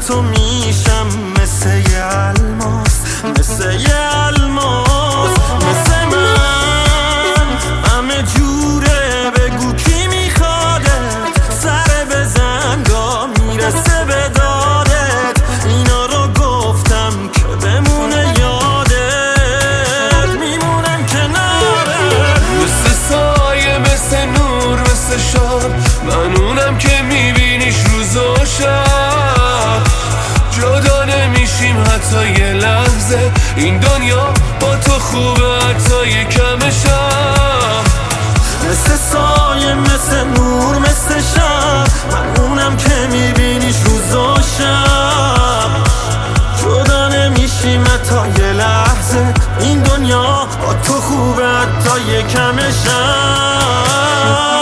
تو میشم مثل یه الماس، مثل یه الماس، مثل من همه جوره. بگو کی میخوادت، سر بزن تا میرسه به دادت. اینا رو گفتم که بمونه یادت، میمونم کنارت. مثل سایه، مثل نور، مثل شب، من اونم که میبینیش روز و شب. جدا نمیشیم حتی یه لحظه، این دنیا با تو خوبه حتی یه کم شب. مثل سایه، مثل نور، مثل شب، من اونم که میبینیش روز و شب. جدا نمیشیم حتی یه لحظه، این دنیا با تو خوبه حتی یه کم شب.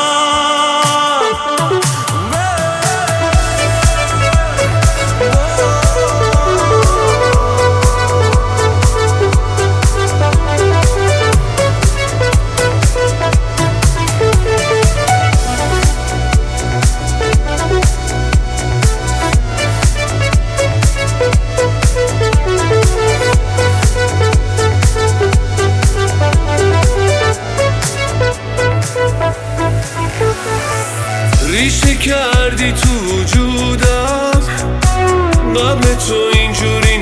ریشه کردی تو وجودم، قبل تو اینجوری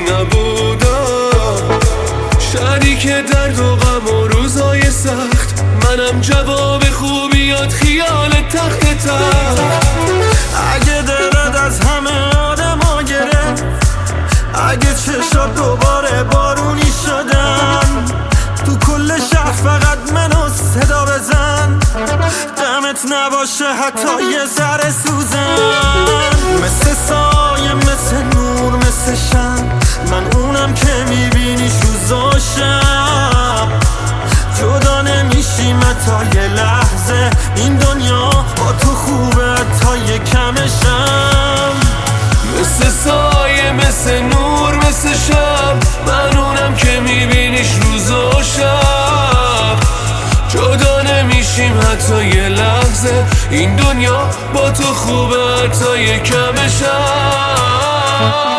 نبودم. شریک درد و غم و روزای سخت، منم جواب خوبیات خیال تخت تخت. اگه دلت از همه آدما گرفت، اگه چشات دوباره بارونی شدن، تو کل شهر فقط منو صدا بزن. دمت نباشه حتی یه ذره سوزن. مثل سایه، مثل نور، مثل شب، من اونم که میبینیش روز و شب. جدا نمیشیم حتی یه لحظه، این دنیا با تو خوبه حتی یه کم شب. مثل سایه، مثل نور، مثل شب، من اونم که میبینیش روز و شب. جدا نمیشیم حتی یه لحظه، این دنیا با تو خوبه حتی یه کم شب.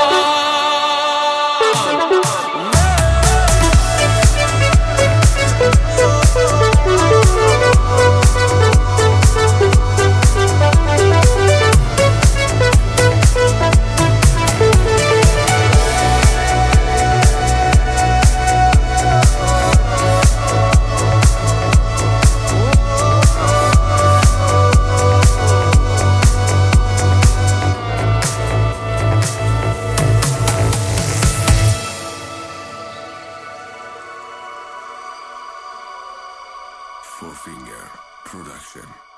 Four Finger Production.